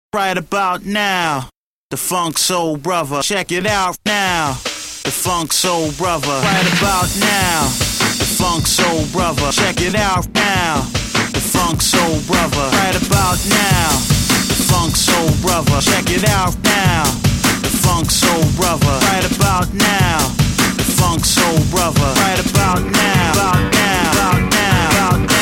right about now. The Funk Soul Brother, check it out now. The Funk Soul Brother, right about now. The Funk Soul Brother, check it out now. The Funk Soul Brother, right about now. The Funk Soul Brother, check it out now. The Funk Soul Brother, right about now. The Funk Soul Brother, right about now. About now, about now, about now.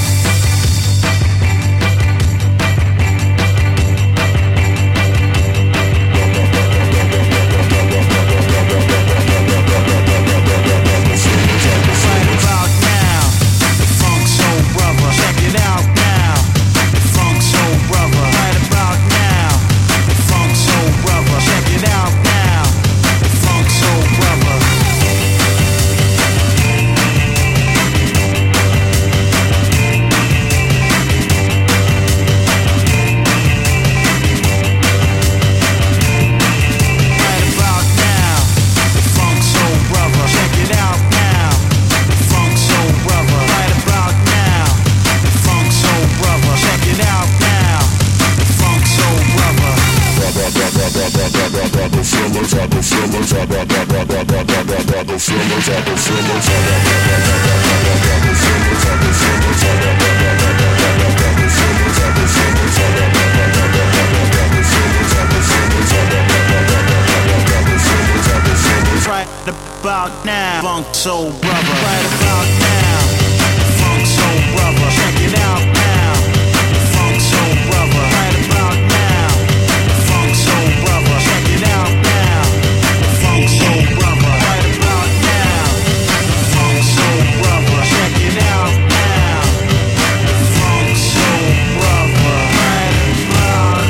About now, Funk Soul Brother, right about now. Funk Soul Brother, check it out now. Funk Soul Brother, right about now. Funk Soul Brother, check it out now. Funk Soul Brother, right about now. Funk Soul Brother, check it out now. Funk Soul Brother, right about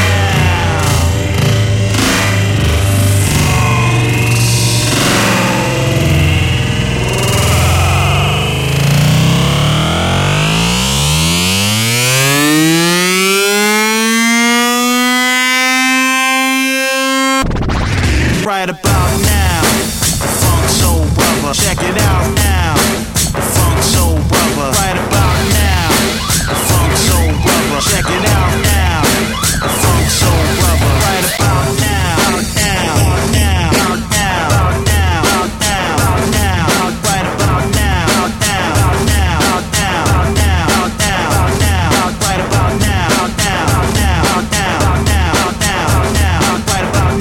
right about now. Funk Soul Brother, check it out now. Funk Soul Brother, right about now. Funk Soul Brother, check it out now. Funk Soul Brother, right about now. Now, now, now, now, now, now, right about now. Now, now, now, now, now, right about now. Now, now, now, now, now, right about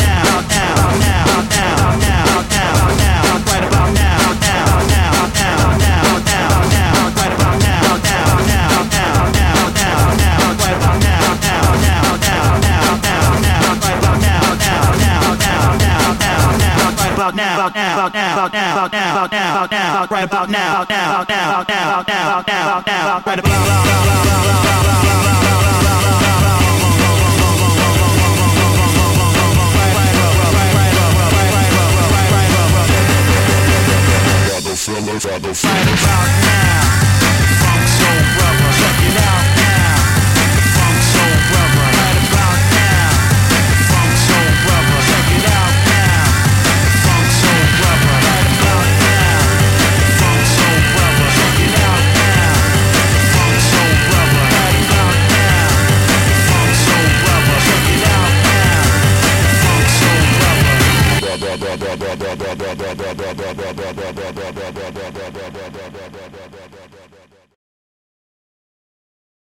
now. Feelings, I don't feel